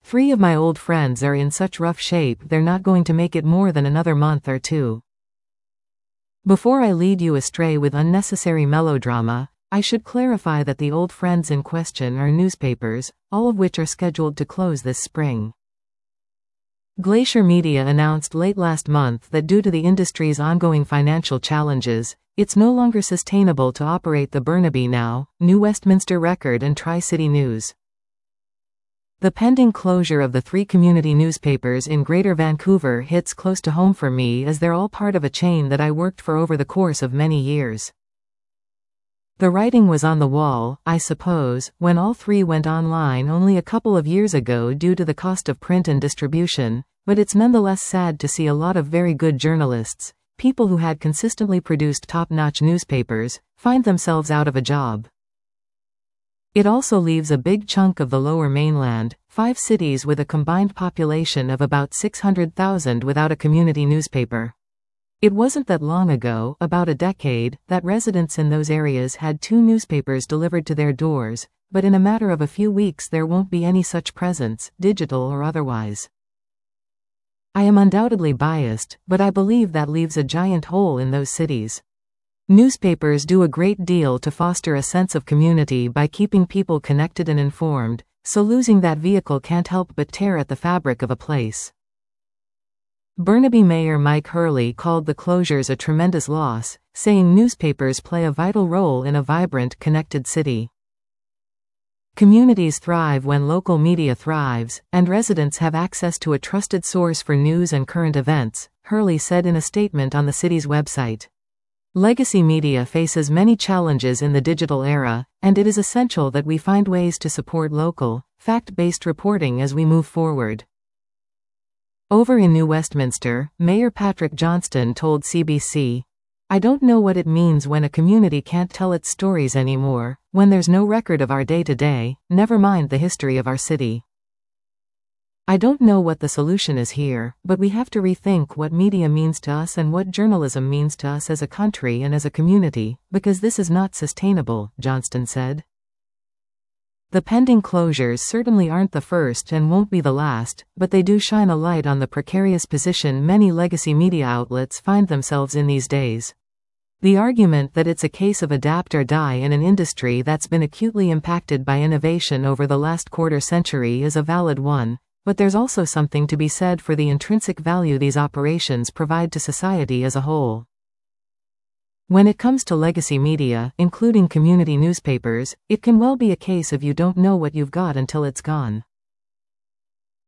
3 of my old friends are in such rough shape they're not going to make it more than another month or two. Before I lead you astray with unnecessary melodrama, I should clarify that the old friends in question are newspapers, all of which are scheduled to close this spring. Glacier Media announced late last month that due to the industry's ongoing financial challenges, it's no longer sustainable to operate the Burnaby Now, New Westminster Record and Tri-City News. The pending closure of the 3 community newspapers in Greater Vancouver hits close to home for me, as they're all part of a chain that I worked for over the course of many years. The writing was on the wall, I suppose, when all 3 went online only a couple of years ago due to the cost of print and distribution, but it's nonetheless sad to see a lot of very good journalists, people who had consistently produced top-notch newspapers, find themselves out of a job. It also leaves a big chunk of the Lower Mainland, 5 cities with a combined population of about 600,000 without a community newspaper. It wasn't that long ago, about a decade, that residents in those areas had 2 newspapers delivered to their doors, but in a matter of a few weeks there won't be any such presence, digital or otherwise. I am undoubtedly biased, but I believe that leaves a giant hole in those cities. Newspapers do a great deal to foster a sense of community by keeping people connected and informed, so losing that vehicle can't help but tear at the fabric of a place. Burnaby Mayor Mike Hurley called the closures a tremendous loss, saying newspapers play a vital role in a vibrant, connected city. Communities thrive when local media thrives, and residents have access to a trusted source for news and current events, Hurley said in a statement on the city's website. Legacy media faces many challenges in the digital era, and it is essential that we find ways to support local, fact-based reporting as we move forward. Over in New Westminster, Mayor Patrick Johnston told CBC, "I don't know what it means when a community can't tell its stories anymore, when there's no record of our day-to-day, never mind the history of our city. I don't know what the solution is here, but we have to rethink what media means to us and what journalism means to us as a country and as a community, because this is not sustainable," Johnston said. The pending closures certainly aren't the first and won't be the last, but they do shine a light on the precarious position many legacy media outlets find themselves in these days. The argument that it's a case of adapt or die in an industry that's been acutely impacted by innovation over the last quarter century is a valid one, but there's also something to be said for the intrinsic value these operations provide to society as a whole. When it comes to legacy media, including community newspapers, it can well be a case of you don't know what you've got until it's gone.